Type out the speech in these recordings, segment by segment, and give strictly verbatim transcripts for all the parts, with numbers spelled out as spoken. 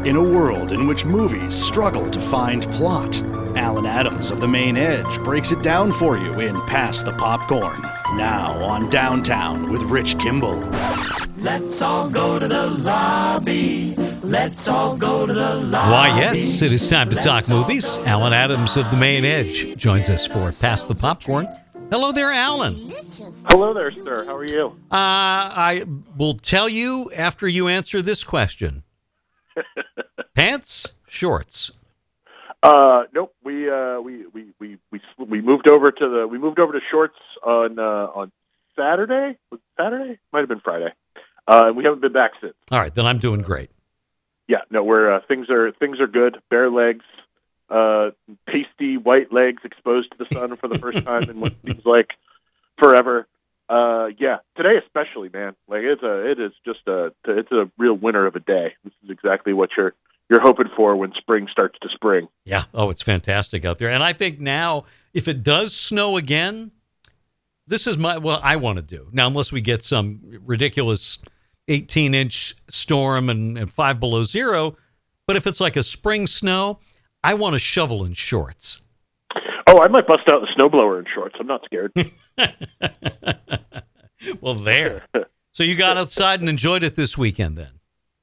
In a world in which movies struggle to find plot, Alan Adams of The Main Edge breaks it down for you in Pass the Popcorn. Now on Downtown with Rich Kimball. Let's all go to the lobby. Let's all go to the lobby. Why, yes, it is time to talk movies. Alan Adams of The Main Edge joins us for Pass the Popcorn. Hello there, Alan. Hello there, sir. How are you? Uh, I will tell you after you answer this question. Pants, shorts. Uh, nope. We uh we, we we we we moved over to the we moved over to shorts on uh, on Saturday. Was it Saturday? Might have been Friday. Uh, and we haven't been back since. All right, then I'm doing great. Yeah, no, we're uh, things are things are good. Bare legs, uh, pasty white legs exposed to the sun for the first time in what seems like forever. Uh, yeah, today especially, man. Like it's a it is just a it's a real winner of a day. This is exactly what you're you're hoping for when spring starts to spring. Yeah. Oh, it's fantastic out there. And I think now, if it does snow again, this is my well, I want to do now, unless we get some ridiculous eighteen inch storm and, and five below zero. But if it's like a spring snow, I want to shovel in shorts. Oh, I might bust out the snowblower in shorts. I'm not scared. Well, there. So you got outside and enjoyed it this weekend, then?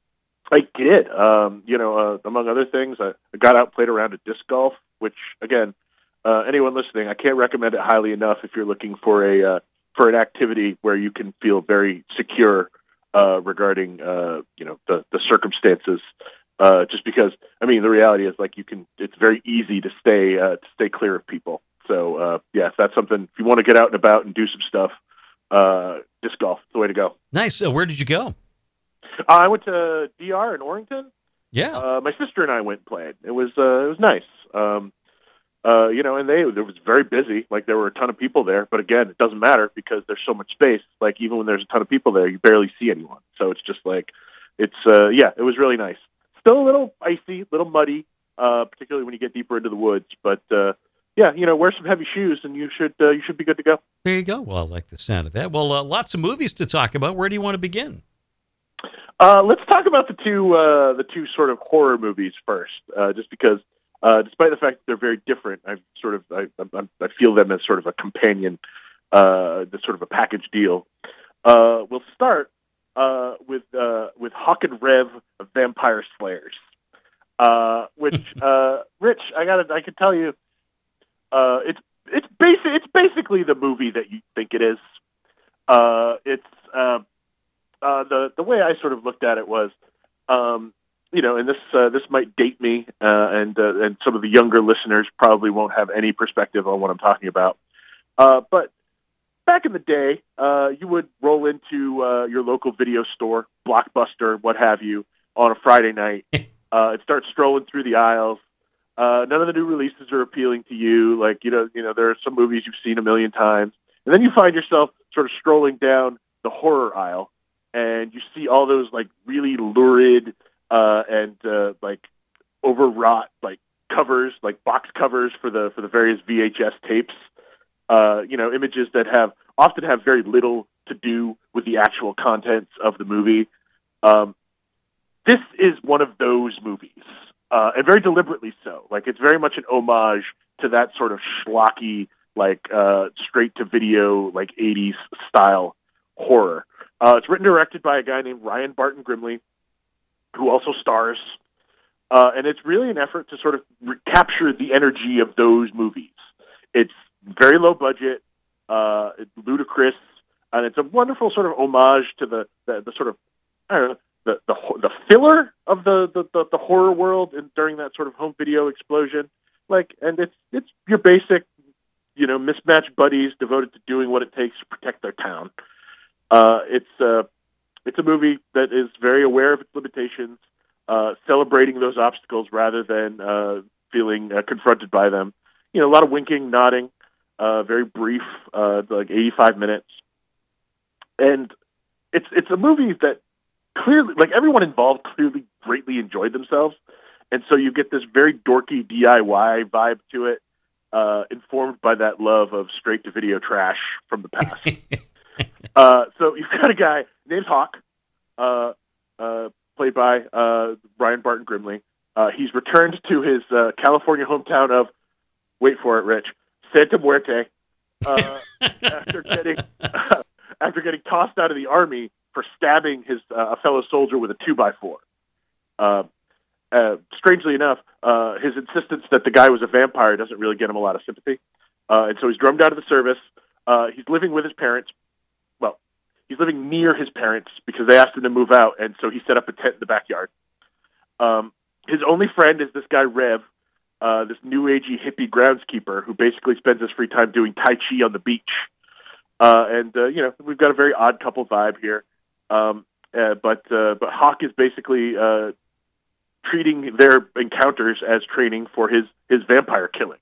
I did. Um, you know, uh, among other things, I, I got out, played around at disc golf, which, again, uh, anyone listening, I can't recommend it highly enough if you're looking for a uh, for an activity where you can feel very secure uh, regarding, uh, you know, the, the circumstances. Uh, just because, I mean, the reality is, like, you can. It's very easy to stay uh, to stay clear of people. So, uh, yeah, if that's something, if you want to get out and about and do some stuff, uh, disc golf is the way to go. Nice. Uh, where did you go? Uh, I went to D R in Orrington. Yeah. Uh, my sister and I went and played. It was uh, it was nice. Um, uh, you know, and they it was very busy. Like there were a ton of people there. But again, it doesn't matter because there's so much space. Like even when there's a ton of people there, you barely see anyone. So it's just like it's uh, yeah, it was really nice. Still a little icy, a little muddy, uh, particularly when you get deeper into the woods. But uh, yeah, you know, wear some heavy shoes, and you should uh, you should be good to go. There you go. Well, I like the sound of that. Well, uh, lots of movies to talk about. Where do you want to begin? Uh, let's talk about the two uh, the two sort of horror movies first, uh, just because, uh, despite the fact that they're very different, I sort of I, I, I feel them as sort of a companion, uh, the sort of a package deal. Uh, we'll start uh, with uh, with Hawk and Rev of Vampire Slayers, uh, which uh, Rich, I got I can tell you, uh, it's it's basic it's basically the movie that you think it is. Uh, it's uh, Uh, the the way I sort of looked at it was, um, you know, and this uh, this might date me, uh, and uh, and some of the younger listeners probably won't have any perspective on what I'm talking about. Uh, but back in the day, uh, you would roll into uh, your local video store, Blockbuster, what have you, on a Friday night, uh, and start strolling through the aisles. Uh, none of the new releases are appealing to you. Like you know, you know, there are some movies you've seen a million times, and then you find yourself sort of strolling down the horror aisle. And you see all those like really lurid uh, and uh, like overwrought like covers, like box covers for the for the various V H S tapes. Uh, you know, images that have often have very little to do with the actual contents of the movie. Um, this is one of those movies, uh, and very deliberately so. Like it's very much an homage to that sort of schlocky, like uh, straight to video, like eighties style horror. Uh, it's written and directed by a guy named Ryan Barton Grimley, who also stars. Uh, and it's really an effort to sort of re- capture the energy of those movies. It's very low budget, uh, it's ludicrous, and it's a wonderful sort of homage to the, the, the sort of, I don't know, the, the, the filler of the, the, the, the horror world and during that sort of home video explosion. Like, and it's, it's your basic, you know, mismatched buddies devoted to doing what it takes to protect their town. Uh, it's uh, it's a movie that is very aware of its limitations, uh, celebrating those obstacles rather than uh, feeling uh, confronted by them. You know, a lot of winking, nodding, uh, very brief, uh, like eighty-five minutes, and it's it's a movie that clearly, like everyone involved, clearly greatly enjoyed themselves, and so you get this very dorky D I Y vibe to it, uh, informed by that love of straight to video trash from the past. Uh, so you've got a guy named Hawk, uh, uh, played by uh, Brian Barton Grimley. Uh, he's returned to his uh, California hometown of, wait for it, Rich, Santa Muerte, uh, after getting uh, after getting tossed out of the army for stabbing his uh, a fellow soldier with a two by four. Uh, uh, strangely enough, uh, his insistence that the guy was a vampire doesn't really get him a lot of sympathy, uh, and so he's drummed out of the service. Uh, he's living with his parents. Well, he's living near his parents because they asked him to move out, and so he set up a tent in the backyard. Um, his only friend is this guy Rev, uh, this new agey hippie groundskeeper who basically spends his free time doing Tai Chi on the beach. Uh, and uh, you know, we've got a very odd couple vibe here. Um, uh, but uh, but Hawk is basically uh, treating their encounters as training for his his vampire killing,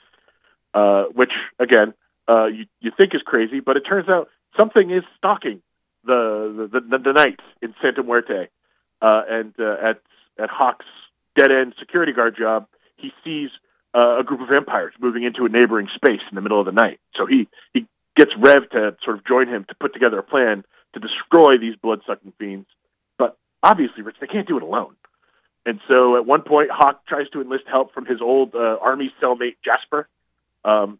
uh, which again uh, you you think is crazy, but it turns out something is stalking the the, the, the knights in Santa Muerte, uh, and uh, at at Hawk's dead end security guard job, he sees uh, a group of vampires moving into a neighboring space in the middle of the night. So he he gets Rev to sort of join him to put together a plan to destroy these blood-sucking fiends. But obviously, Rich, they can't do it alone. And so at one point, Hawk tries to enlist help from his old uh, army cellmate, Jasper. Um,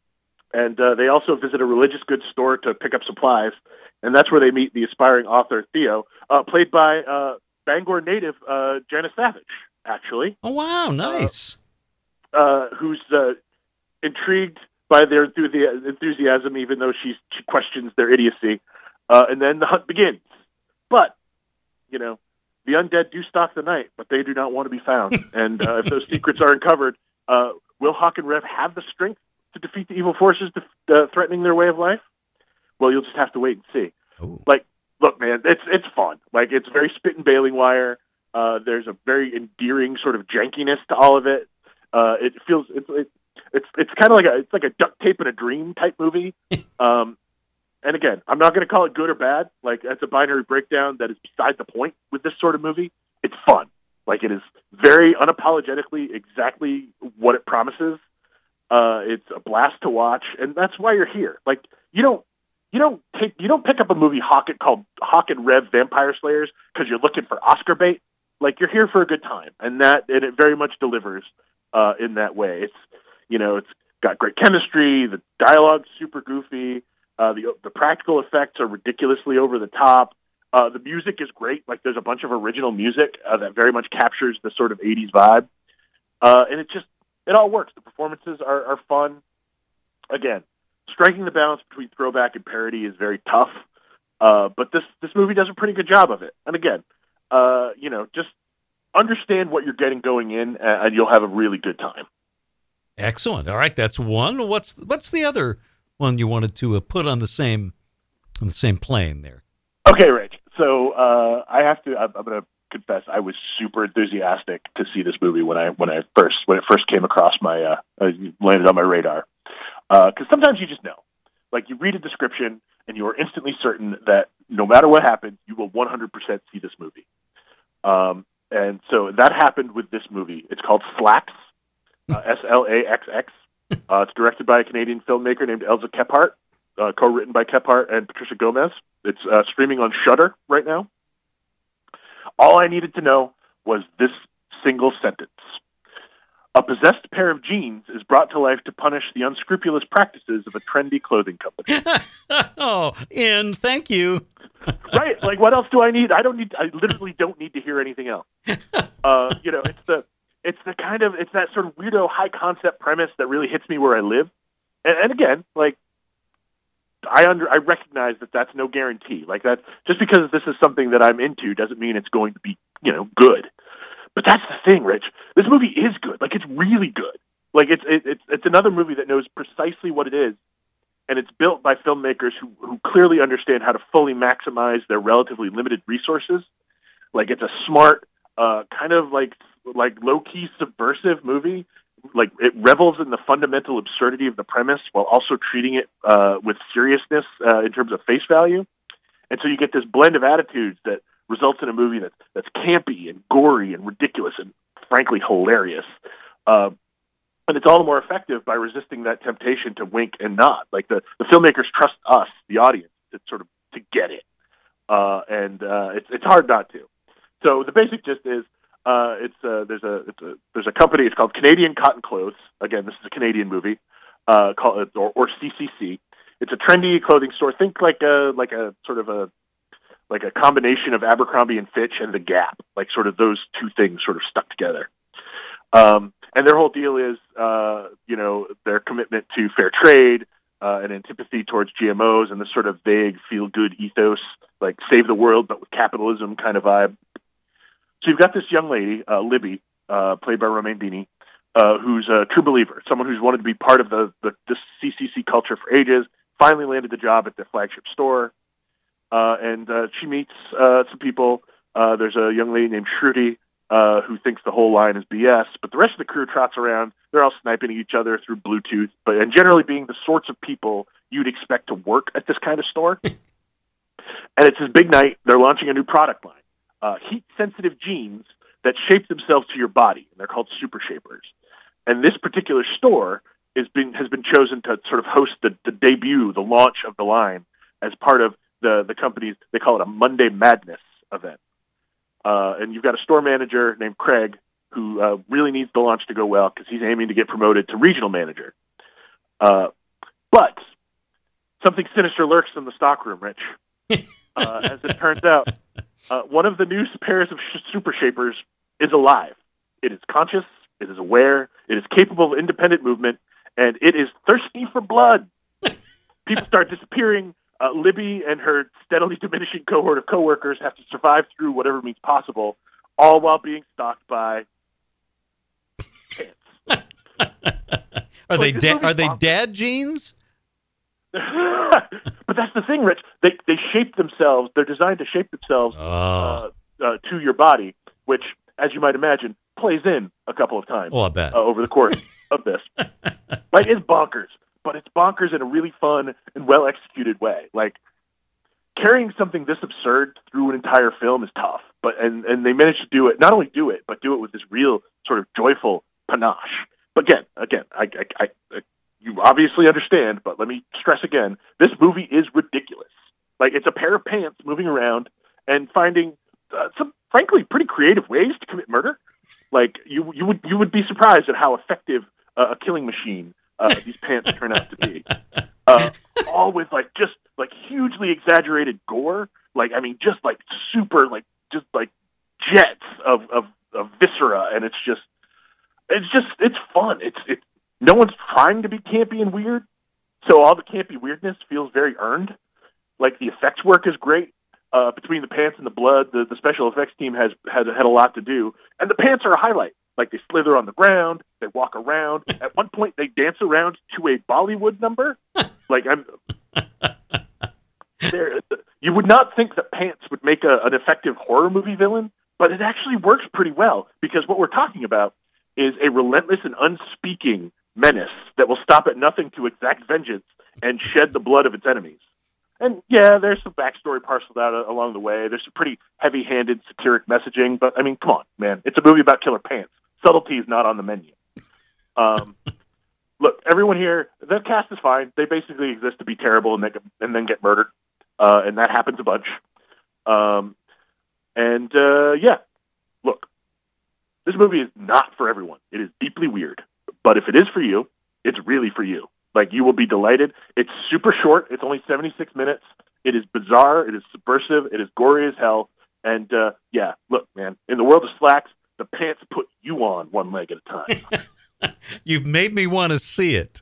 and uh, they also visit a religious goods store to pick up supplies. And that's where they meet the aspiring author, Theo, uh, played by uh, Bangor native uh, Janice Savage, actually. Oh, wow, nice. Uh, uh, who's uh, intrigued by their enthusiasm, even though she's, she questions their idiocy. Uh, and then the hunt begins. But, you know, the undead do stalk the night, but they do not want to be found. And uh, if those secrets are uncovered, uh, will Hawk and Rev have the strength to defeat the evil forces to, uh, threatening their way of life? Well, you'll just have to wait and see. Ooh. Like, look, man, it's it's fun. Like, it's very spit and baling wire. Uh, there's a very endearing sort of jankiness to all of it. Uh, it feels it's it, it's it's kind of like a it's like a duct tape and a dream type movie. Um, And again, I'm not going to call it good or bad. Like, that's a binary breakdown that is beside the point with this sort of movie. It's fun. Like, it is very unapologetically exactly what it promises. Uh, it's a blast to watch, and that's why you're here. Like, you don't you don't take you don't pick up a movie Hawk called Hawk and Rev Vampire Slayers because you're looking for Oscar bait. Like, you're here for a good time, and that and it very much delivers uh, in that way. It's you know it's got great chemistry. The dialogue's super goofy. Uh, the the practical effects are ridiculously over the top. Uh, the music is great. Like, there's a bunch of original music uh, that very much captures the sort of eighties vibe. Uh, and it just, it all works. The performances are, are fun. Again, striking the balance between throwback and parody is very tough. Uh, but this, this movie does a pretty good job of it. And again, uh, you know, just understand what you're getting going in, and you'll have a really good time. Excellent. All right, that's one. What's what's the other one you wanted to uh, put on the same on the same plane there? Okay, Rich. So uh, I have to. I'm, I'm going to confess. I was super enthusiastic to see this movie when I when I first when it first came across my uh, uh, landed on my radar. Because uh, sometimes you just know, like, you read a description and you are instantly certain that no matter what happens, you will one hundred percent see this movie. Um, and so that happened with this movie. It's called Slaxx, uh, S L A X X. Uh, it's directed by a Canadian filmmaker named Elza Kephart, uh, co-written by Kephart and Patricia Gomez. It's uh, streaming on Shudder right now. All I needed to know was this single sentence. A possessed pair of jeans is brought to life to punish the unscrupulous practices of a trendy clothing company. Oh, and thank you. Right? Like, what else do I need? I don't need. I literally don't need to hear anything else. Uh, you know, it's the it's the kind of it's that sort of weirdo high concept premise that really hits me where I live. And, and again, like, I under I recognize that that's no guarantee. Like, that just because this is something that I'm into doesn't mean it's going to be, you know, good. But that's the thing, Rich. This movie is good. Like, it's really good. Like, it's it, it's it's another movie that knows precisely what it is, and it's built by filmmakers who who clearly understand how to fully maximize their relatively limited resources. Like, it's a smart, uh, kind of like like low key subversive movie. Like, it revels in the fundamental absurdity of the premise while also treating it uh, with seriousness uh, in terms of face value. And so you get this blend of attitudes that results in a movie that's, that's campy and gory and ridiculous and, frankly, hilarious. Uh, and it's all the more effective by resisting that temptation to wink and nod. Like, the, the filmmakers trust us, the audience, to sort of to get it. Uh, and uh, it's, it's hard not to. So the basic gist is uh, it's uh, there's a it's a there's a company. It's called Canadian Cotton Clothes. Again, this is a Canadian movie, uh, called or, or C C C. It's a trendy clothing store. Think like a like a sort of a like a combination of Abercrombie and Fitch and the Gap, like sort of those two things sort of stuck together. Um, and their whole deal is, uh, you know, their commitment to fair trade uh, and antipathy towards G M Os and this sort of vague feel-good ethos, like save the world but with capitalism kind of vibe. So you've got this young lady, uh, Libby, uh, played by Romaine Beanie, uh, who's a true believer, someone who's wanted to be part of the, the, the C C C culture for ages, finally landed the job at their flagship store, uh, and uh, she meets uh, some people. Uh, there's a young lady named Shruti, uh, who thinks the whole line is B S, but the rest of the crew trots around. They're all sniping at each other through Bluetooth, but and generally being the sorts of people you'd expect to work at this kind of store. And it's this big night. They're launching a new product line, uh, heat-sensitive jeans that shape themselves to your body, and they're called Super Shapers. And this particular store is been, has been chosen to sort of host the, the debut, the launch of the line as part of the, the company's, they call it a Monday Madness event. Uh, and you've got a store manager named Craig who uh, really needs the launch to go well because he's aiming to get promoted to regional manager. Uh, but something sinister lurks in the stockroom, Rich. Uh, as it turns out, uh, one of the new pairs of sh- Super Shapers is alive. It is conscious, it is aware, it is capable of independent movement, and it is thirsty for blood. People start disappearing. Uh, Libby and her steadily diminishing cohort of coworkers have to survive through whatever means possible, all while being stalked by pants. Are they Like, da- are they bonkers. dad jeans? But that's the thing, Rich. They they shape themselves. They're designed to shape themselves Oh, uh, uh, to your body, which, as you might imagine, plays in a couple of times well, I bet. uh, over the course of this. Like, it's bonkers, but it's bonkers in a really fun and well-executed way. Like, carrying something this absurd through an entire film is tough, but and, and they managed to do it, not only do it, but do it with this real sort of joyful panache. But again, again, I, I, I, I you obviously understand, but let me stress again, this movie is ridiculous. Like, it's a pair of pants moving around and finding uh, some, frankly, pretty creative ways to commit murder. Like, you you would you would be surprised at how effective uh, a killing machine uh, these pants turn out to be. Uh, all with, like, just, like, hugely exaggerated gore. Like, I mean, just, like, super, like, just, like, jets of, of, of viscera, and it's just, it's just, it's fun. It's, it's, no one's trying to be campy and weird, so all the campy weirdness feels very earned. Like, the effects work is great. Uh, between the pants and the blood, the, the special effects team has had, had a lot to do. And the pants are a highlight. Like, they slither on the ground, they walk around. At one point, they dance around to a Bollywood number. Like, I'm... There, you would not think that pants would make a, an effective horror movie villain, but it actually works pretty well, because what we're talking about is a relentless and unspeaking menace that will stop at nothing to exact vengeance and shed the blood of its enemies. And yeah, there's some backstory parceled out uh, along the way. There's some pretty heavy-handed satiric messaging, but I mean, come on, man. It's a movie about killer pants. Subtlety is not on the menu. Um, look, everyone here, the cast is fine. They basically exist to be terrible and, they, and then get murdered, uh, and that happens a bunch. Um, and uh, yeah, look, this movie is not for everyone. It is deeply weird, but if it is for you, it's really for you. Like, you will be delighted. It's super short. It's only seventy-six minutes. It is bizarre. It is subversive. It is gory as hell. And, uh, yeah, look, man, in the world of slacks, the pants put you on one leg at a time. You've made me want to see it.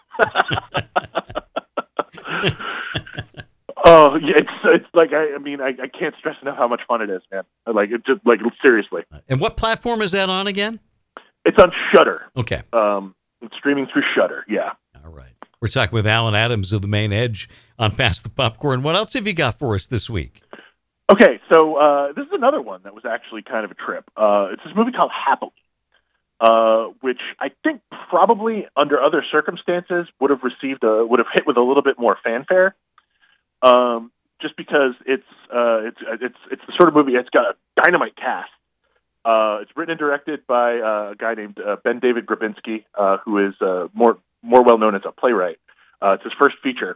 Oh, yeah, it's it's like, I, I mean, I, I can't stress enough how much fun it is, man. Like, it just, like, seriously. And what platform is that on again? It's on Shudder. Okay. Um, it's streaming through Shudder, yeah. All right. We're talking with Alan Adams of The Main Edge on Pass the Popcorn. What else have you got for us this week? Okay, so uh, this is another one that was actually kind of a trip. Uh, it's this movie called Happily, uh, which I think probably under other circumstances would have received a would have hit with a little bit more fanfare, um, just because it's uh, it's it's it's the sort of movie. It's got a dynamite cast. Uh, it's written and directed by uh, a guy named uh, Ben David Grabinski, uh, who is uh, more more well known as a playwright. Uh, it's his first feature,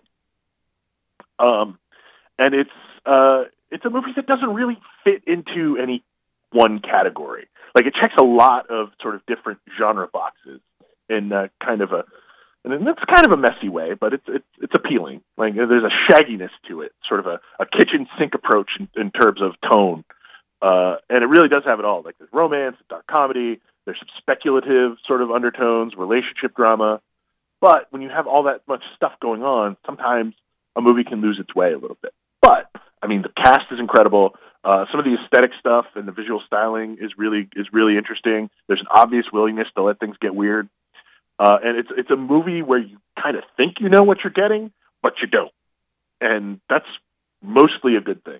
um, and it's uh, it's a movie that doesn't really fit into any one category. Like, it checks a lot of sort of different genre boxes in uh, kind of a, and it's kind of a messy way, but it's it's it's appealing. Like, there's a shagginess to it, sort of a, a kitchen sink approach in, in terms of tone, uh, and it really does have it all. Like, there's romance, dark comedy, there's some speculative sort of undertones, relationship drama. But when you have all that much stuff going on, sometimes a movie can lose its way a little bit. But I mean, the cast is incredible. Uh, some of the aesthetic stuff and the visual styling is really is really interesting. There's an obvious willingness to let things get weird, uh, and it's it's a movie where you kind of think you know what you're getting, but you don't, and that's mostly a good thing.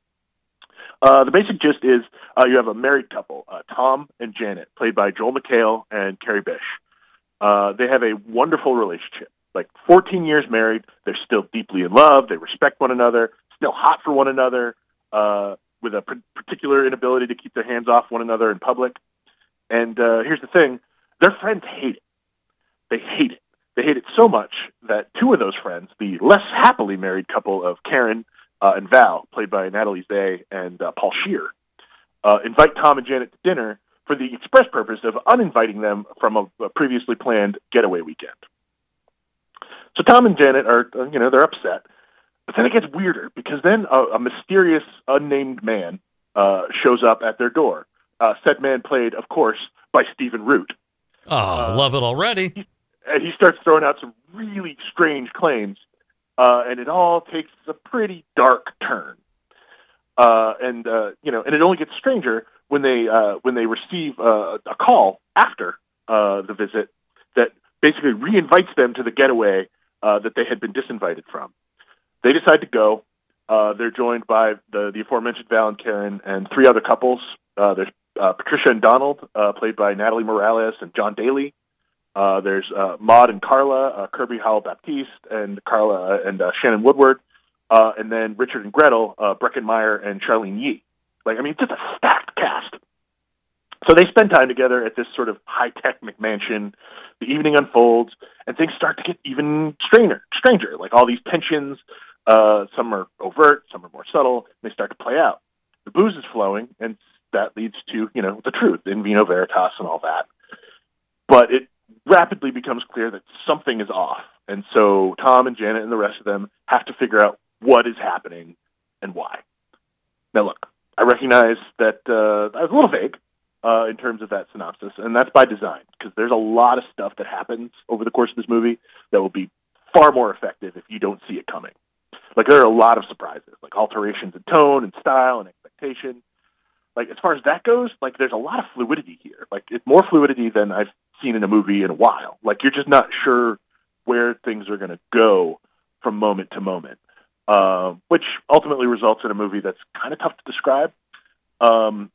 Uh, the basic gist is uh, you have a married couple, uh, Tom and Janet, played by Joel McHale and Carrie Bish. Uh, they have a wonderful relationship. Like, fourteen years married, they're still deeply in love. They respect one another, still hot for one another, uh, with a p- particular inability to keep their hands off one another in public. And uh, here's the thing. Their friends hate it. They hate it. They hate it so much that two of those friends, the less happily married couple of Karen uh, and Val, played by Natalie Zay and uh, Paul Scheer, uh, invite Tom and Janet to dinner for the express purpose of uninviting them from a, a previously planned getaway weekend. So Tom and Janet are, you know, they're upset. But then it gets weirder, because then a, a mysterious, unnamed man uh, shows up at their door. Uh, said man played, of course, by Stephen Root. Oh, uh, love it already. He, and he starts throwing out some really strange claims, uh, and it all takes a pretty dark turn. Uh, and, uh, you know, and it only gets stranger when they uh, when they receive uh, a call after uh, the visit that basically re-invites them to the getaway uh, that they had been disinvited from. They decide to go. Uh, they're joined by the, the aforementioned Val and Karen and three other couples. Uh, there's uh, Patricia and Donald, uh, played by Natalie Morales and John Daly. Uh, there's uh, Maud and Carla, uh, Kirby Howell-Baptiste, and Carla uh, and uh, Shannon Woodward. Uh, and then Richard and Gretel, uh, Breckin Meyer and Charlene Yee. Like, I mean, it's just a stacked cast. So they spend time together at this sort of high-tech McMansion. The evening unfolds, and things start to get even stranger. stranger. Like, all these tensions, uh, some are overt, some are more subtle, and they start to play out. The booze is flowing, and that leads to, you know, the truth, in vino veritas and all that. But it rapidly becomes clear that something is off. And so Tom and Janet and the rest of them have to figure out what is happening and why. Now, look, I recognize that uh, I was a little vague uh, in terms of that synopsis, and that's by design, because there's a lot of stuff that happens over the course of this movie that will be far more effective if you don't see it coming. Like, there are a lot of surprises, like alterations in tone and style and expectation. Like, as far as that goes, like, there's a lot of fluidity here. Like, it's more fluidity than I've seen in a movie in a while. Like, you're just not sure where things are going to go from moment to moment. Uh, which ultimately results in a movie that's kind of tough to describe. Um,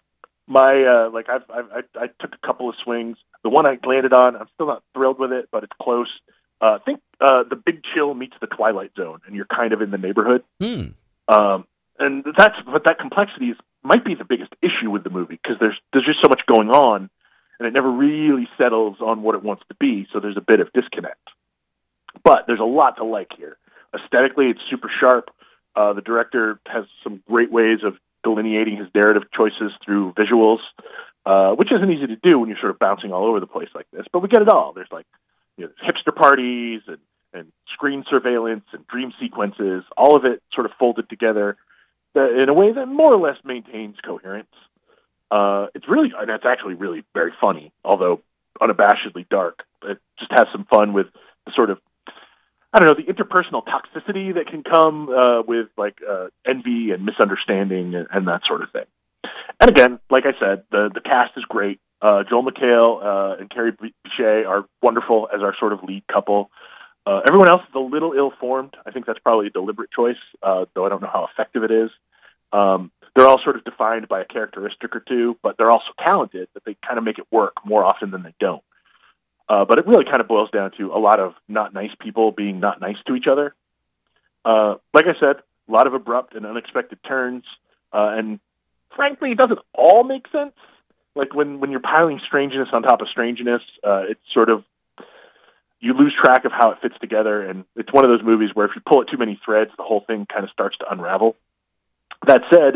my uh, like I've, I've I, I took a couple of swings. The one I landed on, I'm still not thrilled with it, but it's close. Uh, think uh, The Big Chill meets The Twilight Zone, and you're kind of in the neighborhood. Hmm. Um, and that's but that complexity is might be the biggest issue with the movie, because there's there's just so much going on, and it never really settles on what it wants to be. So there's a bit of disconnect. But there's a lot to like here. Aesthetically, it's super sharp. Uh, the director has some great ways of delineating his narrative choices through visuals, uh, which isn't easy to do when you're sort of bouncing all over the place like this. But we get it all. There's like, you know, hipster parties and, and screen surveillance and dream sequences, all of it sort of folded together in a way that more or less maintains coherence. Uh, it's really, and it's actually really very funny, although unabashedly dark. It just has some fun with the sort of, I don't know, the interpersonal toxicity that can come uh, with like uh, envy and misunderstanding and, and that sort of thing. And again, like I said, the the cast is great. Uh, Joel McHale uh, and Carrie Bichet are wonderful as our sort of lead couple. Uh, everyone else is a little ill-formed. I think that's probably a deliberate choice, uh, though I don't know how effective it is. Um, they're all sort of defined by a characteristic or two, but they're also talented that they kind of make it work more often than they don't. Uh, but it really kind of boils down to a lot of not nice people being not nice to each other. Uh, like I said, a lot of abrupt and unexpected turns, uh, and frankly, it doesn't all make sense. Like when, when you're piling strangeness on top of strangeness, uh, it's sort of, you lose track of how it fits together, and it's one of those movies where if you pull at too many threads, the whole thing kind of starts to unravel. That said,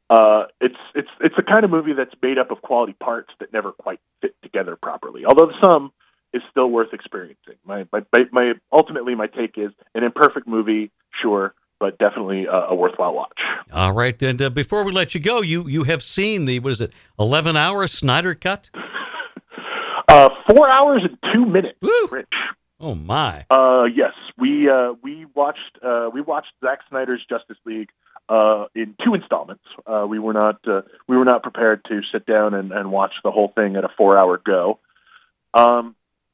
Uh, it's it's it's the kind of movie that's made up of quality parts that never quite fit together properly. Although some is still worth experiencing. My my my ultimately my take is an imperfect movie, sure, but definitely a, a worthwhile watch. All right, and uh, before we let you go, you you have seen the what is it, eleven hour Snyder cut? uh, four hours and two minutes. Woo! Rich. Oh my! Uh, yes, we uh, we watched uh, we watched Zack Snyder's Justice League uh, in two installments. Uh, we were not uh, we were not prepared to sit down and, and watch the whole thing at a four hour go. Um,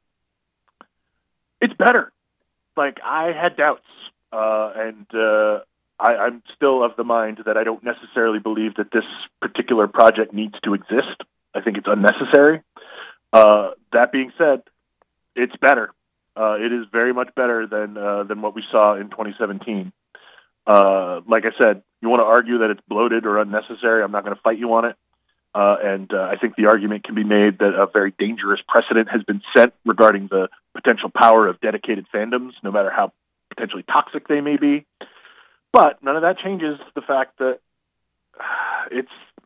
it's better. Like I had doubts, uh, and uh, I, I'm still of the mind that I don't necessarily believe that this particular project needs to exist. I think it's unnecessary. Uh, that being said, it's better. Uh, it is very much better than uh, than what we saw in twenty seventeen. Uh, like I said, you want to argue that it's bloated or unnecessary, I'm not going to fight you on it. Uh, and uh, I think the argument can be made that a very dangerous precedent has been set regarding the potential power of dedicated fandoms, no matter how potentially toxic they may be. But none of that changes the fact that it's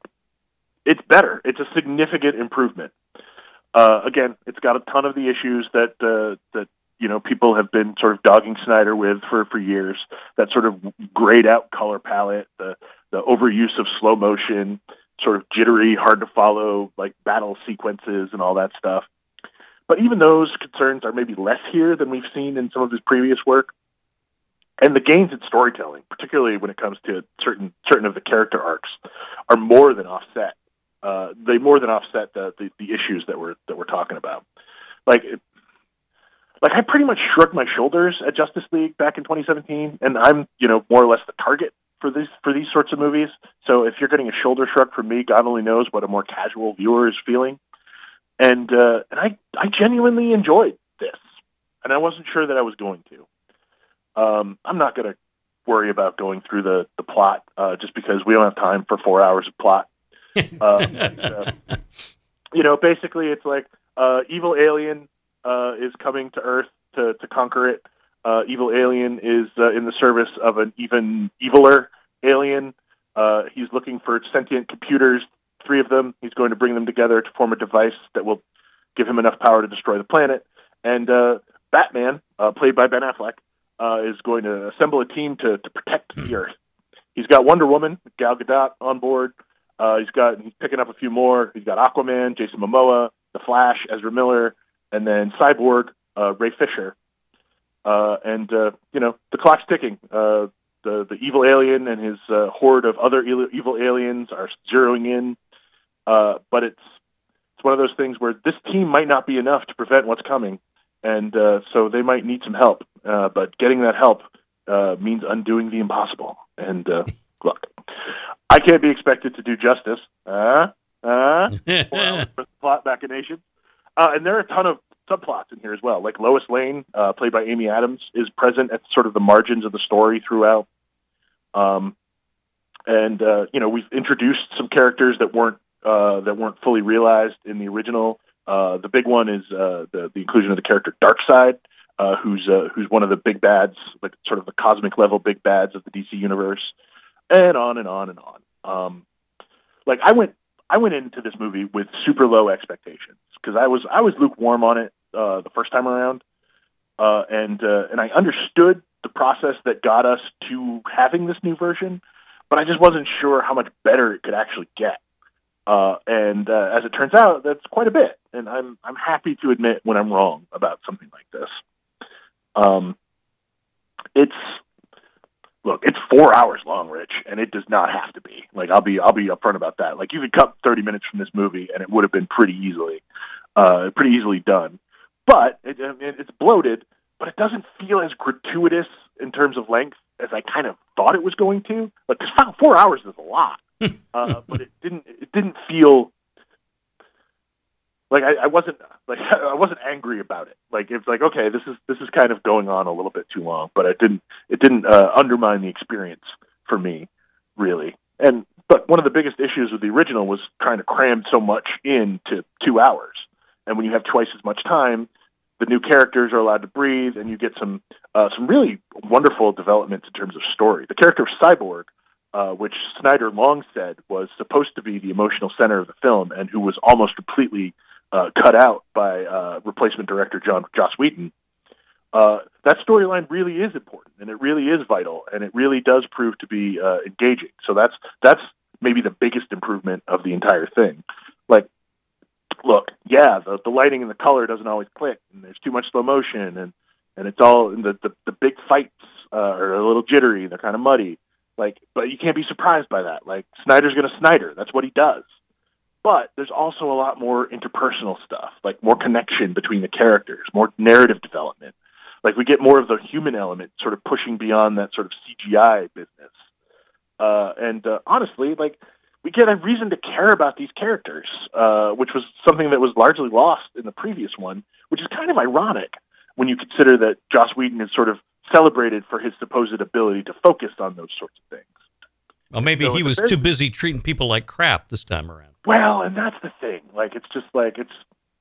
it's better. It's a significant improvement. Uh, again, it's got a ton of the issues that uh, that you know people have been sort of dogging Snyder with for, for years. That sort of grayed out color palette, the the overuse of slow motion, sort of jittery, hard to follow like battle sequences and all that stuff. But even those concerns are maybe less here than we've seen in some of his previous work. And the gains in storytelling, particularly when it comes to certain certain of the character arcs, are more than offset. Uh, they more than offset the, the, the issues that we're that we're talking about. Like, it, like I pretty much shrugged my shoulders at Justice League back in twenty seventeen, and I'm you know more or less the target for these for these sorts of movies. So if you're getting a shoulder shrug from me, God only knows what a more casual viewer is feeling. And uh, and I I genuinely enjoyed this, and I wasn't sure that I was going to. Um, I'm not going to worry about going through the the plot uh, just because we don't have time for four hours of plot. uh, and, uh, you know, basically, it's like uh, evil alien uh, is coming to Earth to, to conquer it. Uh, evil alien is uh, in the service of an even eviler alien. Uh, he's looking for sentient computers, three of them. He's going to bring them together to form a device that will give him enough power to destroy the planet. And uh, Batman, uh, played by Ben Affleck, uh, is going to assemble a team to, to protect the Earth. He's got Wonder Woman, Gal Gadot, on board. Uh, he's got he's picking up a few more. He's got Aquaman, Jason Momoa, The Flash, Ezra Miller, and then Cyborg, uh, Ray Fisher. Uh, and uh, you know the clock's ticking. Uh, the the evil alien and his uh, horde of other evil, evil aliens are zeroing in. Uh, but it's it's one of those things where this team might not be enough to prevent what's coming, and uh, so they might need some help. Uh, but getting that help uh, means undoing the impossible. And uh, look. I can't be expected to do justice. Uh, uh, for the plot machinations. Uh, and there are a ton of subplots in here as well. Like Lois Lane, uh, played by Amy Adams, is present at sort of the margins of the story throughout. Um, and uh, you know, we've introduced some characters that weren't uh, that weren't fully realized in the original. Uh, the big one is uh, the the inclusion of the character Darkseid, uh, who's uh, who's one of the big bads, like sort of the cosmic level big bads of the D C universe. And on and on and on. Um, like I went, I went into this movie with super low expectations because I was, I was lukewarm on it uh, the first time around, uh, and uh, and I understood the process that got us to having this new version, but I just wasn't sure how much better it could actually get. Uh, and uh, as it turns out, that's quite a bit, and I'm I'm happy to admit when I'm wrong about something like this. Um, it's. Look, it's four hours long, Rich, and it does not have to be. Like, I'll be, I'll be upfront about that. Like, you could cut thirty minutes from this movie, and it would have been pretty easily, uh, pretty easily done. But it, it, it's bloated, but it doesn't feel as gratuitous in terms of length as I kind of thought it was going to. Like, cause four hours is a lot, uh, but it didn't, it didn't feel like I, I wasn't like I wasn't angry about it. Like it's like okay, this is this is kind of going on a little bit too long, but it didn't it didn't uh, undermine the experience for me, really. And but one of the biggest issues with the original was trying to cram so much into two hours. And when you have twice as much time, the new characters are allowed to breathe, and you get some uh, some really wonderful developments in terms of story. The character of Cyborg uh, which Snyder long said was supposed to be the emotional center of the film, and who was almost completely uh, cut out by uh, replacement director John Joss Whedon. Uh, that storyline really is important, and it really is vital, and it really does prove to be uh, engaging. So that's that's maybe the biggest improvement of the entire thing. Like, look, yeah, the, the lighting and the color doesn't always click, and there's too much slow motion, and, and it's all and the, the the big fights uh, are a little jittery, they're kind of muddy. Like, but you can't be surprised by that. Like, Snyder's going to Snyder. That's what he does. But there's also a lot more interpersonal stuff, like more connection between the characters, more narrative development. Like, we get more of the human element sort of pushing beyond that sort of C G I business. Uh, and uh, honestly, like, we get a reason to care about these characters, uh, which was something that was largely lost in the previous one, which is kind of ironic when you consider that Joss Whedon is sort of celebrated for his supposed ability to focus on those sorts of things. Well, maybe so he was too busy treating people like crap this time around. Well, and that's the thing. Like, it's just like, it's,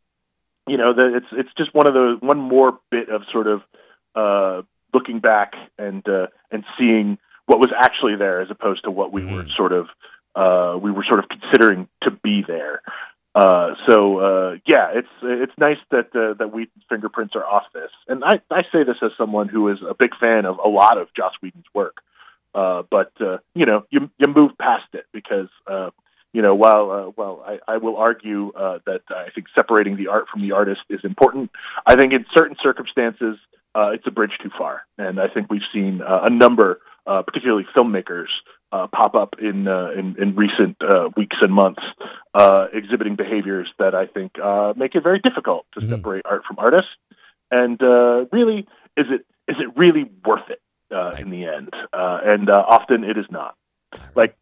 you know, the, it's it's just one of those, one more bit of sort of uh, looking back and uh, and seeing what was actually there as opposed to what we mm. were sort of, uh, we were sort of considering to be there. Uh, so uh, yeah, it's it's nice that uh, that Whedon's fingerprints are off this, and I, I say this as someone who is a big fan of a lot of Joss Whedon's work. Uh, but uh, you know, you you move past it because uh, you know, while uh, while I, I will argue uh, that I think separating the art from the artist is important, I think in certain circumstances uh, it's a bridge too far, and I think we've seen uh, a number, uh, particularly filmmakers, Uh, pop up in, uh, in in recent uh, weeks and months, uh, exhibiting behaviors that I think uh, make it very difficult to mm-hmm. separate art from artists. And uh, really, is it is it really worth it uh, right. in the end? Uh, and uh, often it is not. Like,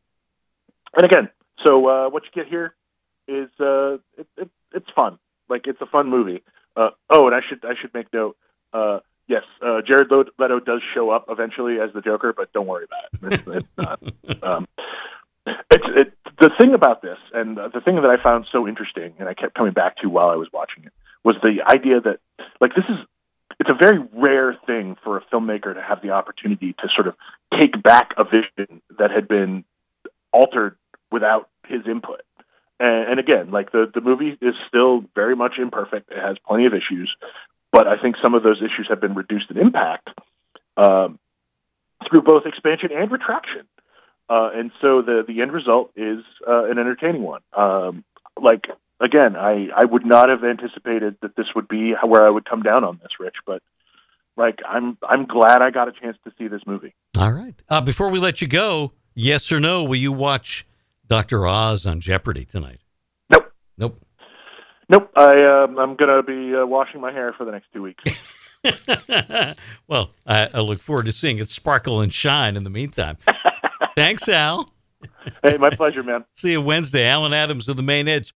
and again, so uh, what you get here is uh, it, it, it's fun. Like, it's a fun movie. Uh, oh, and I should I should make note. Uh, Yes, uh, Jared Leto does show up eventually as the Joker, but don't worry about it. It's, it's not. Um, it's, it, the thing about this, and the thing that I found so interesting, and I kept coming back to while I was watching it, was the idea that, like, this is, it's a very rare thing for a filmmaker to have the opportunity to sort of take back a vision that had been altered without his input. And, and again, like, the, the movie is still very much imperfect. It has plenty of issues. But I think some of those issues have been reduced in impact um, through both expansion and retraction. Uh, and so the, the end result is uh, an entertaining one. Um, like, again, I, I would not have anticipated that this would be where I would come down on this, Rich. But, like, I'm I'm glad I got a chance to see this movie. All right. Uh, before we let you go, yes or no, will you watch Doctor Oz on Jeopardy tonight? Nope. Nope. Nope, I, uh, I'm going to be uh, washing my hair for the next two weeks. Well, I, I look forward to seeing it sparkle and shine in the meantime. Thanks, Al. Hey, my pleasure, man. See you Wednesday. Alan Adams of The Main Edge.